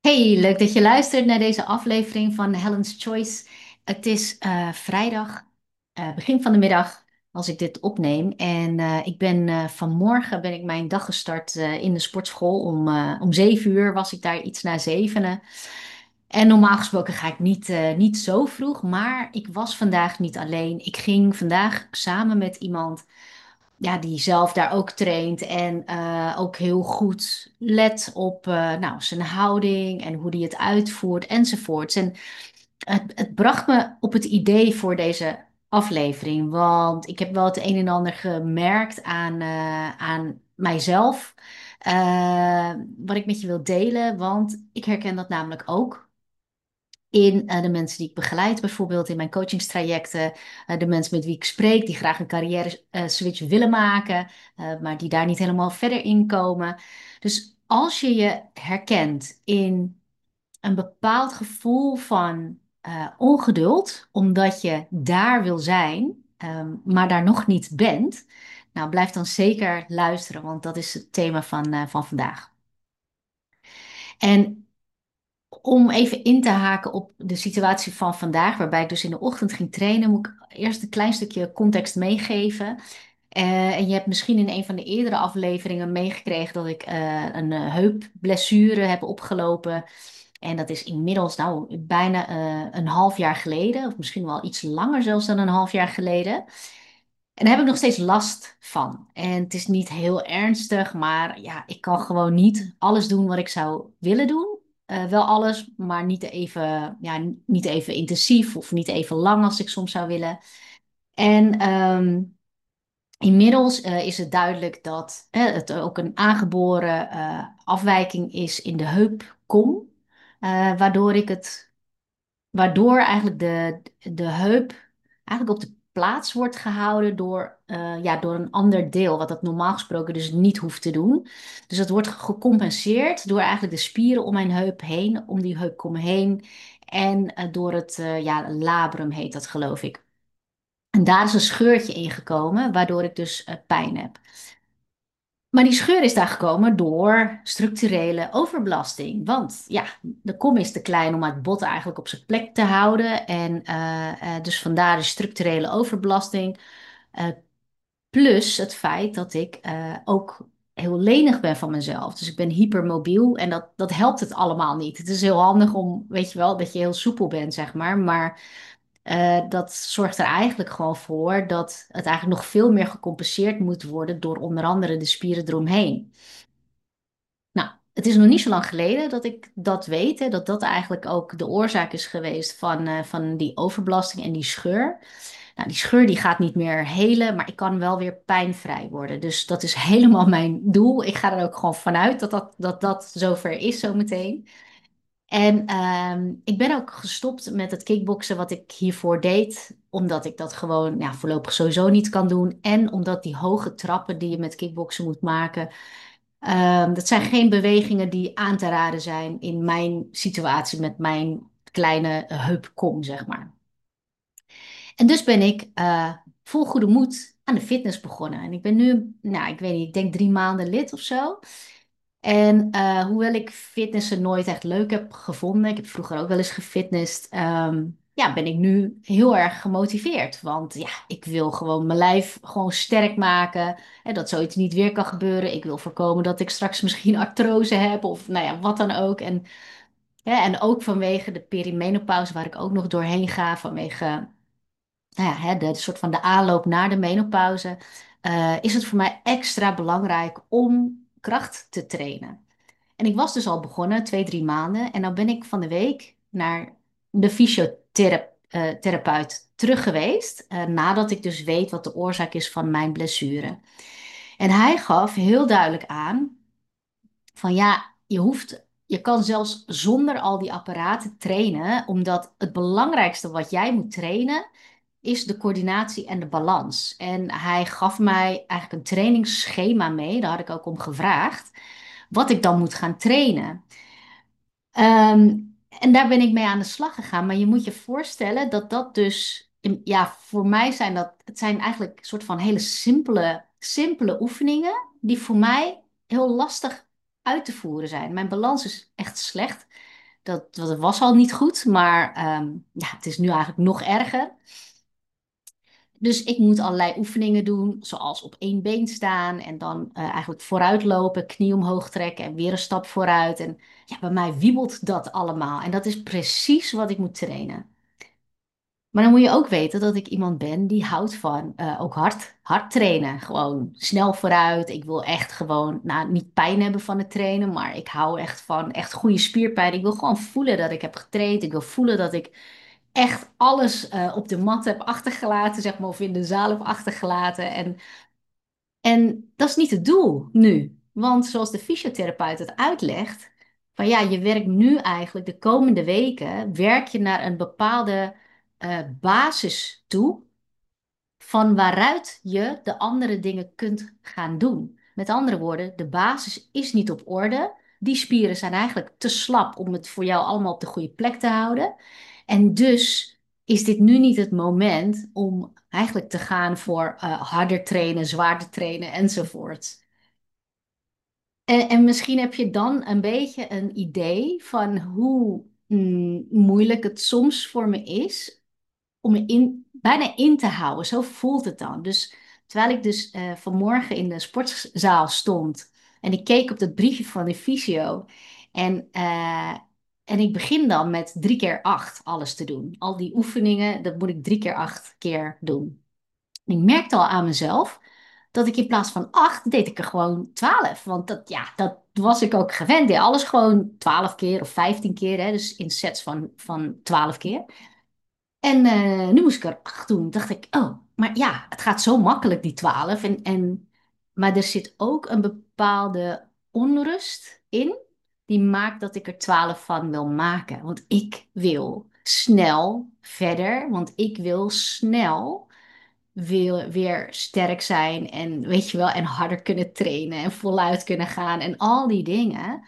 Hey, leuk dat je luistert naar deze aflevering van Helen's Choice. Het is vrijdag, begin van de middag, als ik dit opneem. En ik ben vanmorgen ben ik mijn dag gestart in de sportschool. Om 7 uur was ik daar iets na zevenen. En normaal gesproken ga ik niet zo vroeg, maar ik was vandaag niet alleen. Ik ging vandaag samen met iemand ja, die zelf daar ook traint en ook heel goed let op nou, zijn houding en hoe hij het uitvoert enzovoorts. En het bracht me op het idee voor deze aflevering, want ik heb wel het een en ander gemerkt aan mijzelf, wat ik met je wil delen, want ik herken dat namelijk ook in de mensen die ik begeleid, bijvoorbeeld in mijn coachingstrajecten, de mensen met wie ik spreek, die graag een carrière switch willen maken, maar die daar niet helemaal verder in komen. Dus als je je herkent in een bepaald gevoel van ongeduld, omdat je daar wil zijn, maar daar nog niet bent, nou blijf dan zeker luisteren, want dat is het thema van vandaag. En om even in te haken op de situatie van vandaag, waarbij ik dus in de ochtend ging trainen, moet ik eerst een klein stukje context meegeven. En je hebt misschien in een van de eerdere afleveringen meegekregen dat ik een heupblessure heb opgelopen. En dat is inmiddels nou bijna een half jaar geleden, of misschien wel iets langer zelfs dan een half jaar geleden. En daar heb ik nog steeds last van. En het is niet heel ernstig, maar ja, ik kan gewoon niet alles doen wat ik zou willen doen. Wel alles, maar niet even intensief of niet even lang als ik soms zou willen. En inmiddels is het duidelijk dat het ook een aangeboren afwijking is in de heupkom, waardoor waardoor eigenlijk de heup eigenlijk op de plaats wordt gehouden door een ander deel, wat dat normaal gesproken dus niet hoeft te doen. Dus dat wordt gecompenseerd door eigenlijk de spieren om mijn heup heen, om die heupkom heen en door het labrum heet dat geloof ik. En daar is een scheurtje in gekomen, waardoor ik dus pijn heb. Maar die scheur is daar gekomen door structurele overbelasting. Want ja, de kom is te klein om het bot eigenlijk op zijn plek te houden. En dus vandaar de structurele overbelasting. Eh, Plus het feit dat ik ook heel lenig ben van mezelf. Dus ik ben hypermobiel en dat helpt het allemaal niet. Het is heel handig om, weet je wel, dat je heel soepel bent, zeg maar. Maar dat zorgt er eigenlijk gewoon voor dat het eigenlijk nog veel meer gecompenseerd moet worden door onder andere de spieren eromheen. Nou, het is nog niet zo lang geleden dat ik dat weet, hè, dat dat eigenlijk ook de oorzaak is geweest van die overbelasting en die scheur. Nou, die scheur die gaat niet meer helen, maar ik kan wel weer pijnvrij worden. Dus dat is helemaal mijn doel. Ik ga er ook gewoon vanuit dat zover is zometeen. En ik ben ook gestopt met het kickboksen wat ik hiervoor deed, omdat ik dat gewoon ja, voorlopig sowieso niet kan doen. En omdat die hoge trappen die je met kickboksen moet maken, dat zijn geen bewegingen die aan te raden zijn in mijn situatie met mijn kleine heupkom, zeg maar. En dus ben ik vol goede moed aan de fitness begonnen. En ik ben nu, nou, ik weet niet, ik denk 3 maanden lid of zo. En hoewel ik fitnessen nooit echt leuk heb gevonden, ik heb vroeger ook wel eens gefitnessd, ja, ben ik nu heel erg gemotiveerd. Want ja, ik wil gewoon mijn lijf gewoon sterk maken. En dat zoiets niet weer kan gebeuren. Ik wil voorkomen dat ik straks misschien artrose heb of nou ja, wat dan ook. En ook vanwege de perimenopauze waar ik ook nog doorheen ga, vanwege nou ja, de soort van de aanloop naar de menopauze, is het voor mij extra belangrijk om kracht te trainen. En ik was dus al begonnen, 2, 3 maanden. En dan ben ik van de week naar de fysiotherapeut terug geweest. Nadat ik dus weet wat de oorzaak is van mijn blessure. En hij gaf heel duidelijk aan van ja, je kan zelfs zonder al die apparaten trainen. Omdat het belangrijkste wat jij moet trainen is de coördinatie en de balans. En hij gaf mij eigenlijk een trainingsschema mee. Daar had ik ook om gevraagd wat ik dan moet gaan trainen. Ehm, en daar ben ik mee aan de slag gegaan. Maar je moet je voorstellen dat dat dus, ja, voor mij zijn het zijn eigenlijk een soort van hele simpele oefeningen die voor mij heel lastig uit te voeren zijn. Mijn balans is echt slecht. dat was al niet goed, maar ja, het is nu eigenlijk nog erger. Dus ik moet allerlei oefeningen doen, zoals op één been staan en dan eigenlijk vooruit lopen, knie omhoog trekken en weer een stap vooruit. En ja, bij mij wiebelt dat allemaal. En dat is precies wat ik moet trainen. Maar dan moet je ook weten dat ik iemand ben die houdt van ook hard trainen. Gewoon snel vooruit. Ik wil echt gewoon, nou, niet pijn hebben van het trainen, maar ik hou echt van echt goede spierpijn. Ik wil gewoon voelen dat ik heb getraind. Ik wil voelen dat ik echt alles op de mat heb achtergelaten, zeg maar, of in de zaal heb achtergelaten. En dat is niet het doel nu. Want zoals de fysiotherapeut het uitlegt, van ja, je werkt nu eigenlijk de komende weken, werk je naar een bepaalde basis toe, van waaruit je de andere dingen kunt gaan doen. Met andere woorden, de basis is niet op orde. Die spieren zijn eigenlijk te slap om het voor jou allemaal op de goede plek te houden. En dus is dit nu niet het moment om eigenlijk te gaan voor harder trainen, zwaarder trainen enzovoort. En misschien heb je dan een beetje een idee van hoe moeilijk het soms voor me is om me bijna in te houden. Zo voelt het dan. Dus terwijl ik dus vanmorgen in de sportzaal stond en ik keek op dat briefje van de fysio en, en ik begin dan met 3 keer 8 alles te doen. Al die oefeningen, dat moet ik 3 keer 8 keer doen. En ik merkte al aan mezelf dat ik in plaats van 8 deed ik er gewoon 12. Want dat, ja, dat was ik ook gewend. Ik deed alles gewoon 12 keer of 15 keer. Hè, dus in sets van 12 keer. En nu moest ik er 8 doen. Dacht ik, oh, maar ja, het gaat zo makkelijk, die 12. Maar er zit ook een bepaalde onrust in, die maakt dat ik er 12 van wil maken. Want ik wil snel verder, want ik wil snel weer sterk zijn en weet je wel, en harder kunnen trainen en voluit kunnen gaan en al die dingen.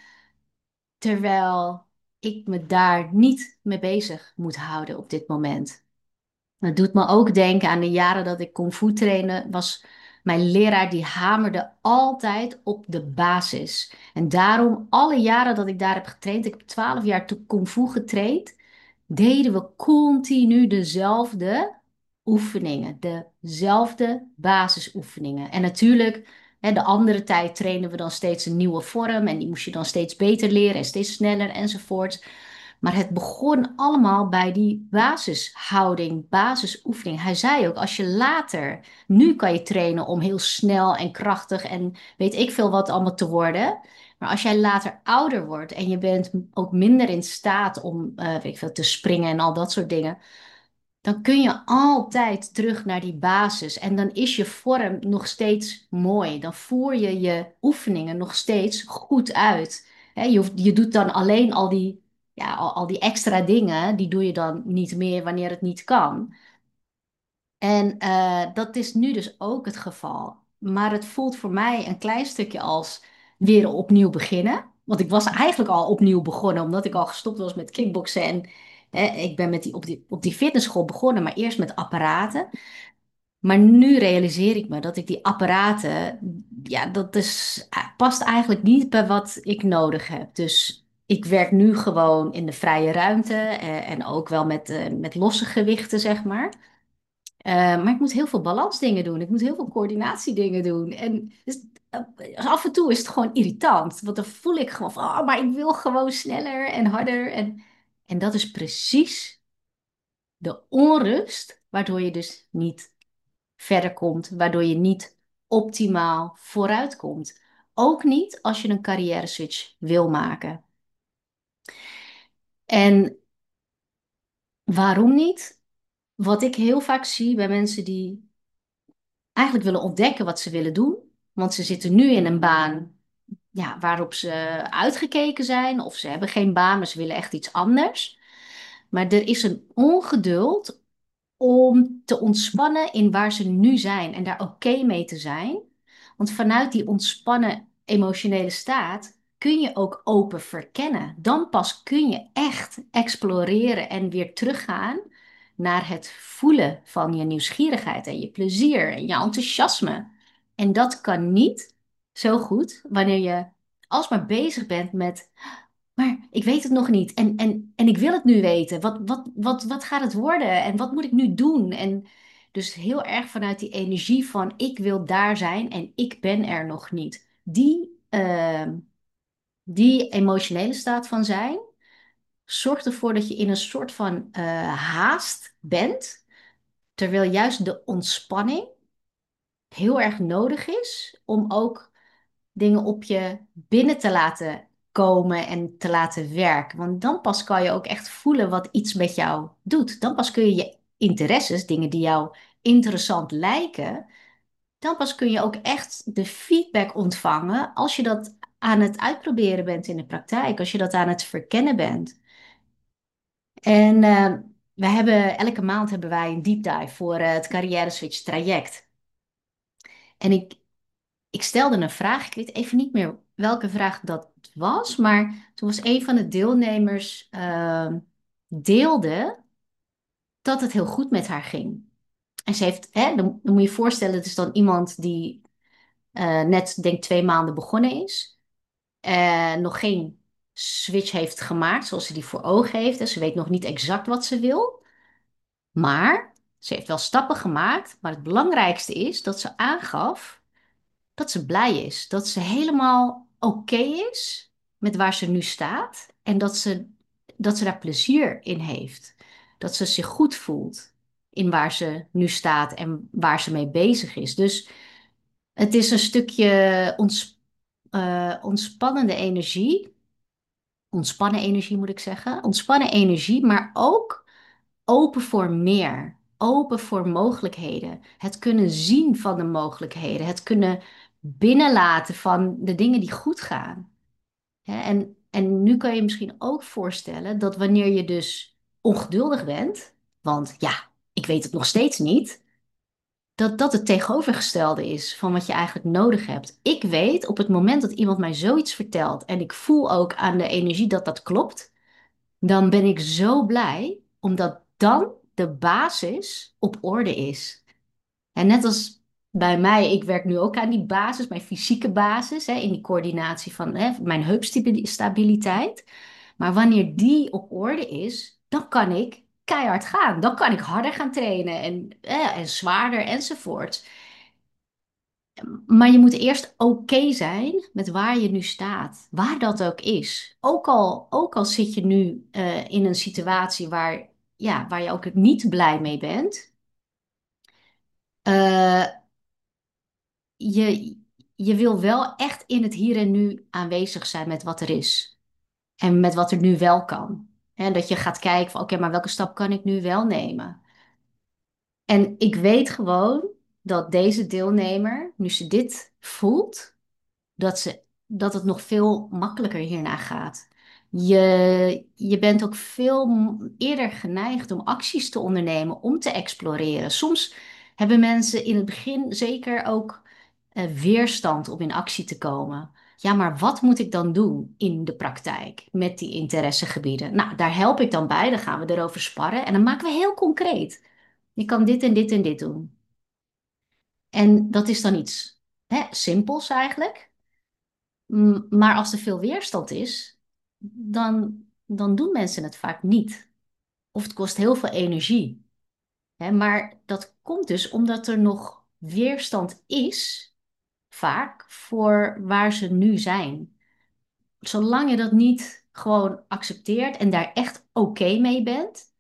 Terwijl ik me daar niet mee bezig moet houden op dit moment. Dat doet me ook denken aan de jaren dat ik kung fu trainde, was mijn leraar die hamerde altijd op de basis. En daarom, alle jaren dat ik daar heb getraind, ik heb 12 jaar kung fu getraind, deden we continu dezelfde oefeningen, dezelfde basisoefeningen. En natuurlijk, hè, de andere tijd trainen we dan steeds een nieuwe vorm en die moest je dan steeds beter leren en steeds sneller enzovoort. Maar het begon allemaal bij die basishouding, basisoefening. Hij zei ook, als je later, nu kan je trainen om heel snel en krachtig en weet ik veel wat allemaal te worden. Maar als jij later ouder wordt en je bent ook minder in staat om, weet ik veel, te springen en al dat soort dingen, dan kun je altijd terug naar die basis. En dan is je vorm nog steeds mooi. Dan voer je je oefeningen nog steeds goed uit. Hè, je doet dan alleen al die extra dingen, die doe je dan niet meer wanneer het niet kan. En dat is nu dus ook het geval. Maar het voelt voor mij een klein stukje als weer opnieuw beginnen. Want ik was eigenlijk al opnieuw begonnen, omdat ik al gestopt was met kickboksen. En ik ben op die fitnessschool begonnen, maar eerst met apparaten. Maar nu realiseer ik me dat ik die apparaten, ja, past eigenlijk niet bij wat ik nodig heb. Dus ik werk nu gewoon in de vrije ruimte en ook wel met losse gewichten, zeg maar. Maar ik moet heel veel balansdingen doen. Ik moet heel veel coördinatiedingen doen. En dus, af en toe is het gewoon irritant. Want dan voel ik gewoon van, oh, maar ik wil gewoon sneller en harder. En dat is precies de onrust, waardoor je dus niet verder komt, waardoor je niet optimaal vooruit komt. Ook niet als je een carrière switch wil maken. En waarom niet? Wat ik heel vaak zie bij mensen die eigenlijk willen ontdekken wat ze willen doen, want ze zitten nu in een baan, ja, waarop ze uitgekeken zijn, of ze hebben geen baan, maar ze willen echt iets anders. Maar er is een ongeduld om te ontspannen in waar ze nu zijn en daar oké mee te zijn. Want vanuit die ontspannen emotionele staat kun je ook open verkennen. Dan pas kun je echt exploreren en weer teruggaan naar het voelen van je nieuwsgierigheid en je plezier en je enthousiasme. En dat kan niet zo goed wanneer je alsmaar bezig bent met, maar ik weet het nog niet. En ik wil het nu weten. Wat gaat het worden? En wat moet ik nu doen? En dus heel erg vanuit die energie van ik wil daar zijn en ik ben er nog niet. Die emotionele staat van zijn zorgt ervoor dat je in een soort van haast bent, terwijl juist de ontspanning heel erg nodig is om ook dingen op je binnen te laten komen en te laten werken. Want dan pas kan je ook echt voelen wat iets met jou doet. Dan pas kun je je interesses, dingen die jou interessant lijken, dan pas kun je ook echt de feedback ontvangen als je dat aan het uitproberen bent in de praktijk, als je dat aan het verkennen bent. En elke maand hebben wij een deep dive voor het Carrière Switch traject. En ik stelde een vraag, ik weet even niet meer welke vraag dat was, maar toen was een van de deelnemers deelde dat het heel goed met haar ging. En ze heeft, dan moet je je voorstellen, het is dan iemand die net, denk 2 maanden begonnen is, nog geen switch heeft gemaakt zoals ze die voor ogen heeft. En ze weet nog niet exact wat ze wil, maar ze heeft wel stappen gemaakt. Maar het belangrijkste is dat ze aangaf dat ze blij is. Dat ze helemaal oké is met waar ze nu staat. En dat ze daar plezier in heeft. Dat ze zich goed voelt in waar ze nu staat en waar ze mee bezig is. Dus het is een stukje ontspannende energie. Ontspannen energie moet ik zeggen. Ontspannen energie, maar ook open voor meer. Open voor mogelijkheden. Het kunnen zien van de mogelijkheden. Het kunnen binnenlaten van de dingen die goed gaan. Hè, en nu kan je je misschien ook voorstellen dat wanneer je dus ongeduldig bent, want ja, ik weet het nog steeds niet, dat dat het tegenovergestelde is van wat je eigenlijk nodig hebt. Ik weet op het moment dat iemand mij zoiets vertelt en ik voel ook aan de energie dat dat klopt, dan ben ik zo blij, omdat dan de basis op orde is. En net als bij mij, ik werk nu ook aan die basis, mijn fysieke basis, in die coördinatie van mijn heupstabiliteit. Maar wanneer die op orde is, dan kan ik keihard gaan. Dan kan ik harder gaan trainen en zwaarder enzovoort. Maar je moet eerst oké zijn met waar je nu staat, waar dat ook is. Ook al zit je nu in een situatie waar je ook niet blij mee bent. eh, je, je wil wel echt in het hier en nu aanwezig zijn met wat er is. En met wat er nu wel kan. En dat je gaat kijken van oké, maar welke stap kan ik nu wel nemen? En ik weet gewoon dat deze deelnemer, nu ze dit voelt, dat het nog veel makkelijker hierna gaat. Je bent ook veel eerder geneigd om acties te ondernemen, om te exploreren. Soms hebben mensen in het begin zeker ook weerstand om in actie te komen. Ja, maar wat moet ik dan doen in de praktijk met die interessegebieden? Nou, daar help ik dan bij. Dan gaan we erover sparren en dan maken we heel concreet. Je kan dit en dit en dit doen. En dat is dan iets simpels eigenlijk. Maar als er veel weerstand is, dan doen mensen het vaak niet. Of het kost heel veel energie. Maar dat komt dus omdat er nog weerstand is, vaak, voor waar ze nu zijn. Zolang je dat niet gewoon accepteert en daar echt oké mee bent,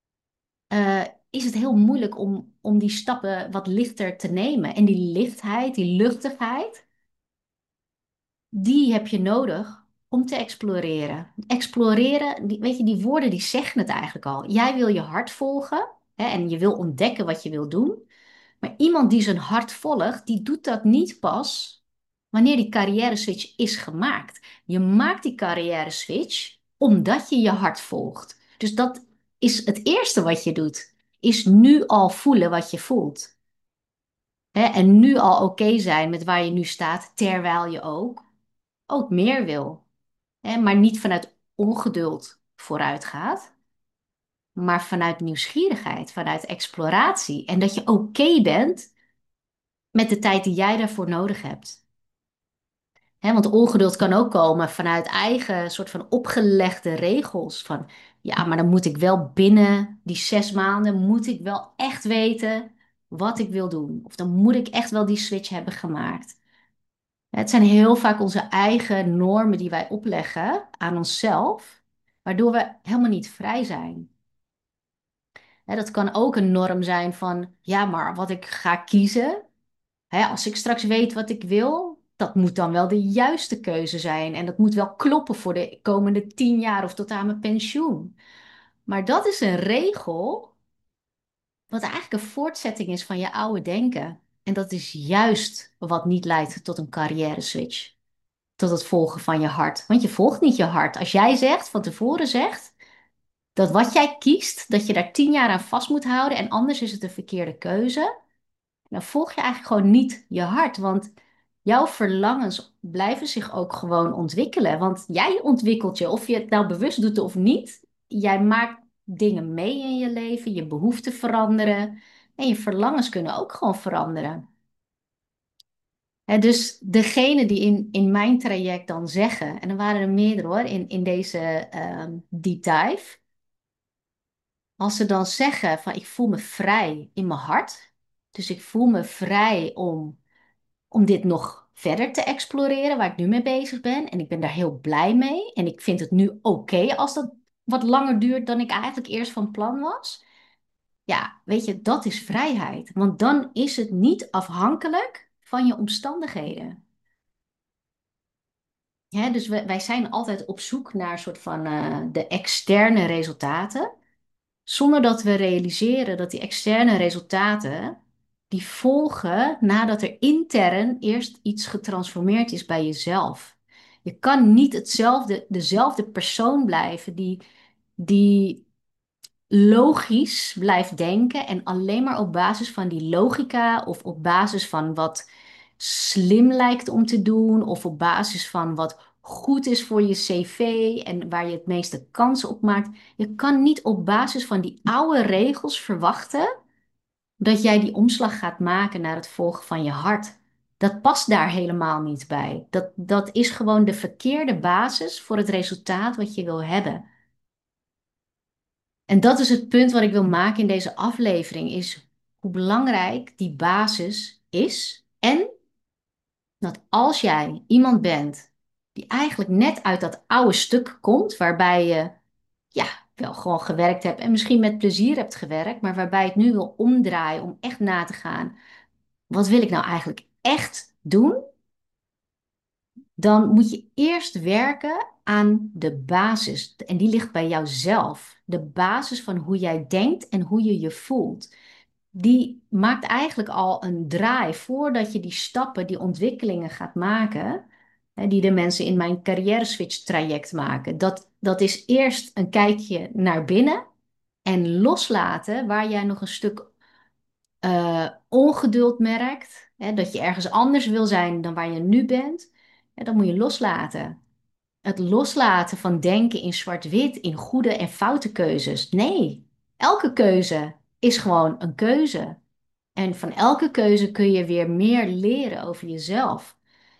is het heel moeilijk om die stappen wat lichter te nemen. En die lichtheid, die luchtigheid, die heb je nodig om te exploreren. Exploreren, weet je, die woorden die zeggen het eigenlijk al. Jij wil je hart volgen, en je wil ontdekken wat je wil doen. Maar iemand die zijn hart volgt, die doet dat niet pas wanneer die carrière switch is gemaakt. Je maakt die carrière switch omdat je je hart volgt. Dus dat is het eerste wat je doet, is nu al voelen wat je voelt. En nu al oké zijn met waar je nu staat, terwijl je ook meer wil. Maar niet vanuit ongeduld vooruit gaat, maar vanuit nieuwsgierigheid, vanuit exploratie. En dat je oké bent met de tijd die jij daarvoor nodig hebt. Want ongeduld kan ook komen vanuit eigen soort van opgelegde regels. Van ja, maar dan moet ik wel binnen die 6 maanden, moet ik wel echt weten wat ik wil doen. Of dan moet ik echt wel die switch hebben gemaakt. Het zijn heel vaak onze eigen normen die wij opleggen aan onszelf, waardoor we helemaal niet vrij zijn. Dat kan ook een norm zijn van, ja, maar wat ik ga kiezen, als ik straks weet wat ik wil, dat moet dan wel de juiste keuze zijn. En dat moet wel kloppen voor de komende 10 jaar of tot aan mijn pensioen. Maar dat is een regel, wat eigenlijk een voortzetting is van je oude denken. En dat is juist wat niet leidt tot een carrière switch. Tot het volgen van je hart. Want je volgt niet je hart. Als jij zegt, van tevoren zegt, dat wat jij kiest, dat je daar 10 jaar aan vast moet houden en anders is het een verkeerde keuze, dan volg je eigenlijk gewoon niet je hart. Want jouw verlangens blijven zich ook gewoon ontwikkelen. Want jij ontwikkelt je, of je het nou bewust doet of niet. Jij maakt dingen mee in je leven, je behoeften veranderen en je verlangens kunnen ook gewoon veranderen. Dus degene die in mijn traject dan zeggen, en er waren er meerdere hoor, in deze deep dive. Als ze dan zeggen van ik voel me vrij in mijn hart. Dus ik voel me vrij om dit nog verder te exploreren, waar ik nu mee bezig ben. En ik ben daar heel blij mee. En ik vind het nu oké als dat wat langer duurt dan ik eigenlijk eerst van plan was. Ja, weet je, dat is vrijheid. Want dan is het niet afhankelijk van je omstandigheden. Dus wij zijn altijd op zoek naar een soort van de externe resultaten, zonder dat we realiseren dat die externe resultaten, die volgen nadat er intern eerst iets getransformeerd is bij jezelf. Je kan niet dezelfde persoon blijven die logisch blijft denken en alleen maar op basis van die logica of op basis van wat slim lijkt om te doen of op basis van wat goed is voor je cv en waar je het meeste kans op maakt. Je kan niet op basis van die oude regels verwachten dat jij die omslag gaat maken naar het volgen van je hart. Dat past daar helemaal niet bij. Dat is gewoon de verkeerde basis voor het resultaat wat je wil hebben. En dat is het punt wat ik wil maken in deze aflevering, is hoe belangrijk die basis is. En dat als jij iemand bent die eigenlijk net uit dat oude stuk komt, waarbij je ja, wel gewoon gewerkt hebt en misschien met plezier hebt gewerkt, maar waarbij je het nu wil omdraaien om echt na te gaan, wat wil ik nou eigenlijk echt doen? Dan moet je eerst werken aan de basis. En die ligt bij jouzelf. De basis van hoe jij denkt en hoe je je voelt. Die maakt eigenlijk al een draai voordat je die stappen, die ontwikkelingen gaat maken. Die de mensen in mijn carrière switch traject maken. Dat is eerst een kijkje naar binnen en loslaten waar jij nog een stuk ongeduld merkt, dat je ergens anders wil zijn dan waar je nu bent, dat moet je loslaten. Het loslaten van denken in zwart-wit, in goede en foute keuzes. Nee, elke keuze is gewoon een keuze. En van elke keuze kun je weer meer leren over jezelf.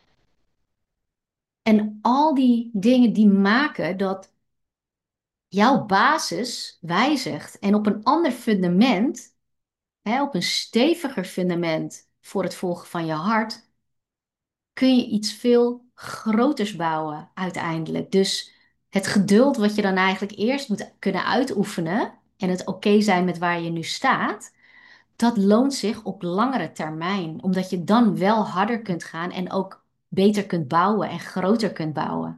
En al die dingen die maken dat jouw basis wijzigt en op een ander fundament, op een steviger fundament voor het volgen van je hart, kun je iets veel groters bouwen uiteindelijk. Dus het geduld wat je dan eigenlijk eerst moet kunnen uitoefenen en het oké zijn met waar je nu staat, dat loont zich op langere termijn, omdat je dan wel harder kunt gaan en ook beter kunt bouwen en groter kunt bouwen.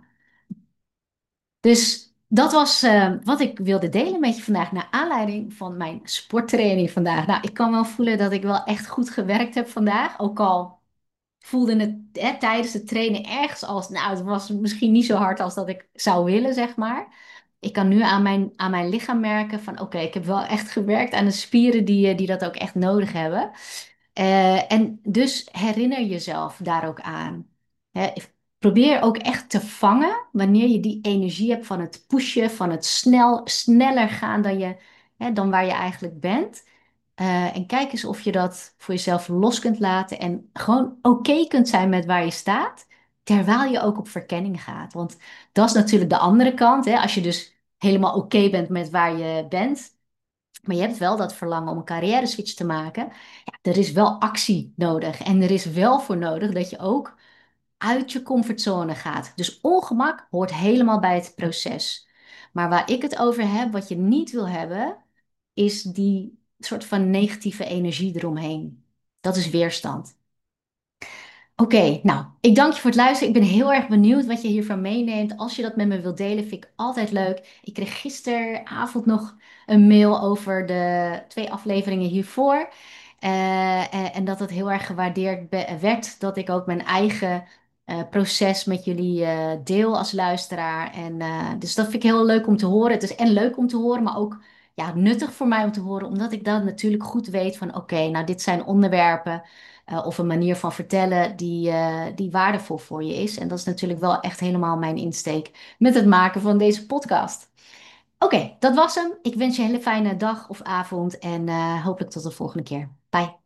Dus dat was wat ik wilde delen met je vandaag, naar aanleiding van mijn sporttraining vandaag. Nou, ik kan wel voelen dat ik wel echt goed gewerkt heb vandaag, ook al voelde het tijdens het trainen ergens als, nou, het was misschien niet zo hard als dat ik zou willen, zeg maar. Ik kan nu aan mijn lichaam merken van, oké, ik heb wel echt gewerkt aan de spieren die dat ook echt nodig hebben. En dus herinner jezelf daar ook aan. Probeer ook echt te vangen wanneer je die energie hebt van het pushen, van het sneller gaan dan waar je eigenlijk bent. En kijk eens of je dat voor jezelf los kunt laten en gewoon oké kunt zijn met waar je staat. terwijl je ook op verkenning gaat. Want dat is natuurlijk de andere kant, hè? Als je dus helemaal oké bent met waar je bent, maar je hebt wel dat verlangen om een carrière switch te maken. Ja, er is wel actie nodig. En er is wel voor nodig dat je ook uit je comfortzone gaat. Dus ongemak hoort helemaal bij het proces. Maar waar ik het over heb, wat je niet wil hebben, is die soort van negatieve energie eromheen. Dat is weerstand. Oké, nou, ik dank je voor het luisteren. Ik ben heel erg benieuwd wat je hiervan meeneemt. Als je dat met me wilt delen, vind ik altijd leuk. Ik kreeg gisteravond nog een mail over de 2 afleveringen hiervoor. En dat het heel erg gewaardeerd werd dat ik ook mijn eigen proces met jullie deel als luisteraar. Dus dat vind ik heel leuk om te horen. Het is en leuk om te horen, maar ook ja, nuttig voor mij om te horen, omdat ik dan natuurlijk goed weet van oké, nou dit zijn onderwerpen of een manier van vertellen die waardevol voor je is. En dat is natuurlijk wel echt helemaal mijn insteek met het maken van deze podcast. Oké, dat was hem. Ik wens je een hele fijne dag of avond en hopelijk tot de volgende keer. Bye.